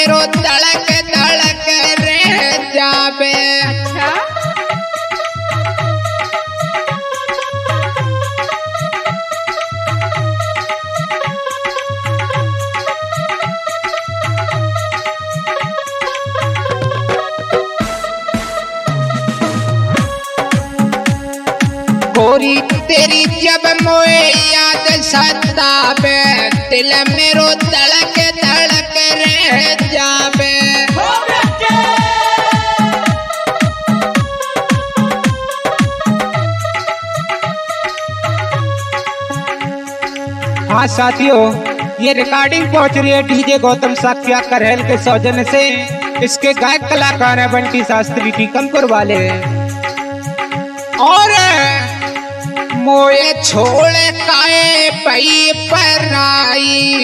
मेरो धड़क धड़क रह जावे। अच्छा गोरी तेरी जब मोए याद सतावे, दिल मेरो धड़क धड़क रह जावे। हाँ साथियों, ये रिकॉर्डिंग पहुंच रही है डीजे गौतम साक्या करहल के सौजन्य से। इसके गायक कलाकार हैं बंटी शास्त्री टीकमपुर वाले। और मोए छोड़ काए पई पर आई,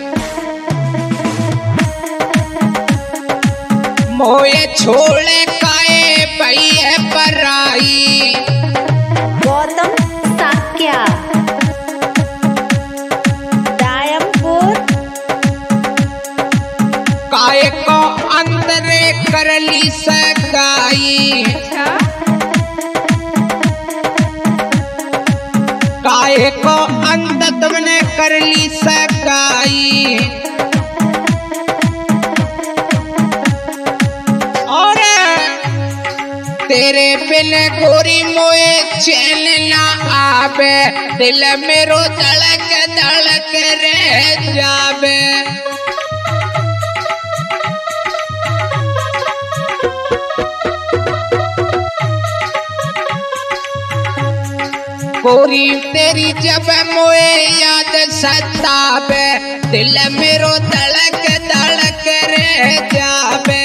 मोए छोड़ काए पई पर आई। गौतम साक्या दायमपुर काए को अंदर करली सगाई, काहे को अंत तुमने कर ली सगाई। और तेरे बिन गोरी मोए चैन ना आवे, दिल मेरो धड़क धड़क रह जावे। गोरी तेरी जब मोए याद सतावे, दिल मेरो धड़क धड़क रह जावे।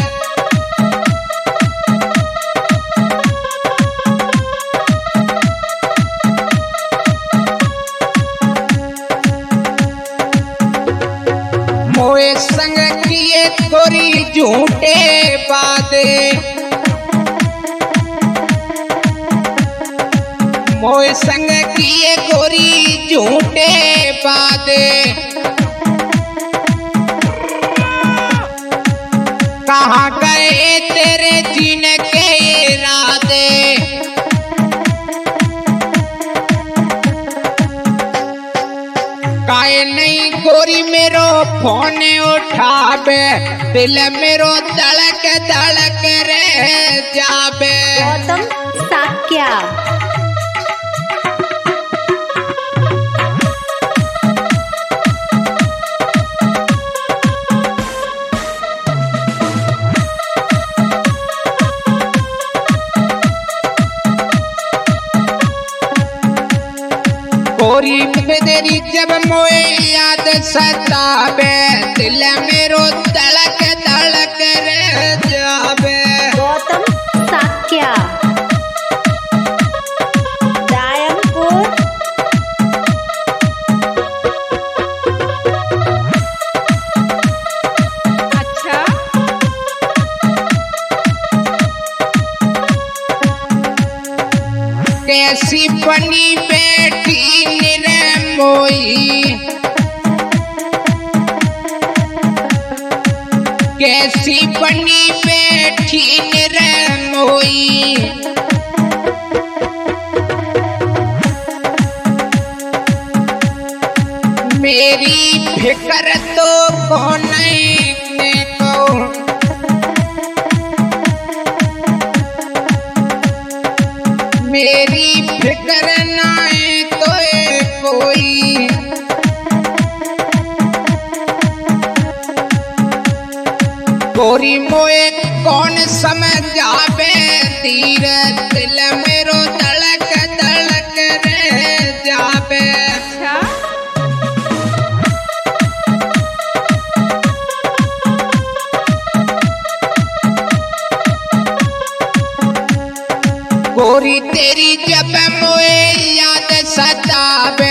मोए संग किए गोरी झूठे वादे, मोए संग किए गोरी झूठे वादे। कहाँ गए तेरे जीने के इरादे। काहे नहीं गोरी मेरो फोन उठावे, दिल मेरो धड़क धड़क रह जावे। गौतम साक्या गोरी तेरी जब मोए याद सतावे, दिल मेरो धड़क धड़क रह जावे। गौतम साक्या दायमपुर अच्छा कैसी बनी बैठी निरमोई, कैसी बनी बैठी निरमोई। मेरी फिक्र तो कौन को, मेरी फिक्र नाए तो कोई। गोरी मोए कौन समझावे तीर, दिल मेरो धड़क धड़क रह जावे। गोरी तेरी जब मोए याद सतावे,